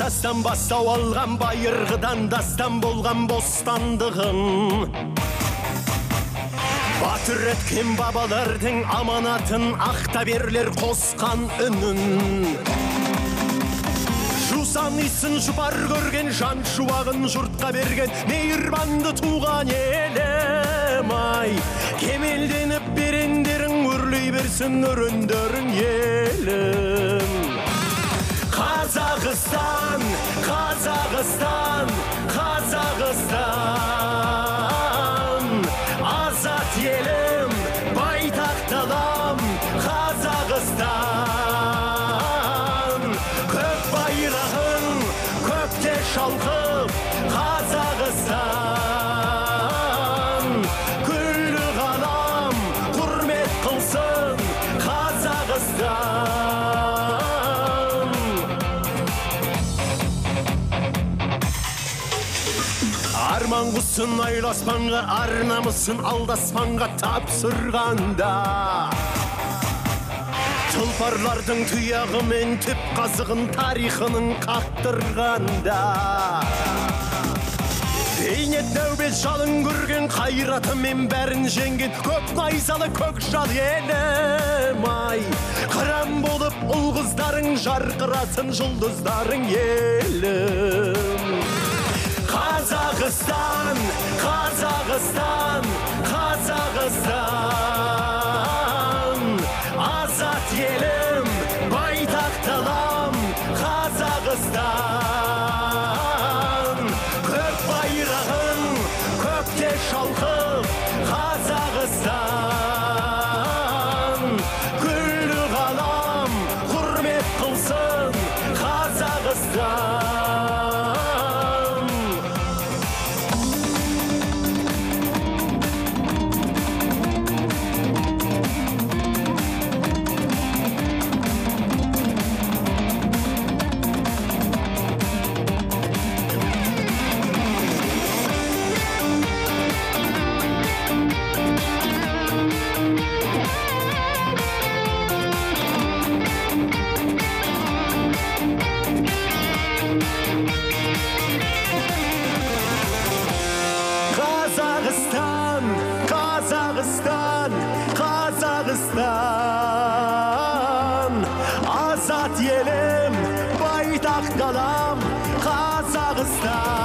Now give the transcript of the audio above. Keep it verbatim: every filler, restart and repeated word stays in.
тастан бастау алған байырғыдан дастан болған бостандығын. Батыр еткен бабалардың аманатын ақта берлер қосқан үнін. Жусан исын жұпар көрген жан шуағын жұртқа берген мейірбанды туған елім ай. Кемелденіп берендерің өрлей берсін өріндерің елім. Қазақстан, Қазақстан, Қазақстан, азат елім, байтақ далам, Қазақстан. Көк байрағың көкте шалқып, Қазақстан. Күллі ғалам құрмет қылсын, Қазақстан. Арман құсын айласпанға, арнамысын алдаспанға тапсырғанда, тұлпарлардың тұяғы мен түп қазығын тарихының қақтырғанда, бейнет нәубет жалын көрген қайраты мен бәрін жеңген көк найзалы көк жал елім ай. Қыран болып ұл қыздарың жарқыратын жұлдыздарың елім. Қазақстан, Қазақстан, Қазақстан, азат елім, байтақ далам, Қазақстан. Көк байрағың көкте шалқып, Қазақстан. Күллі ғалам құрмет қылсын, Қазақстан. Қазақстан, Қазақстан, Қазақстан, азат елім, байтақ далам, Қазақстан.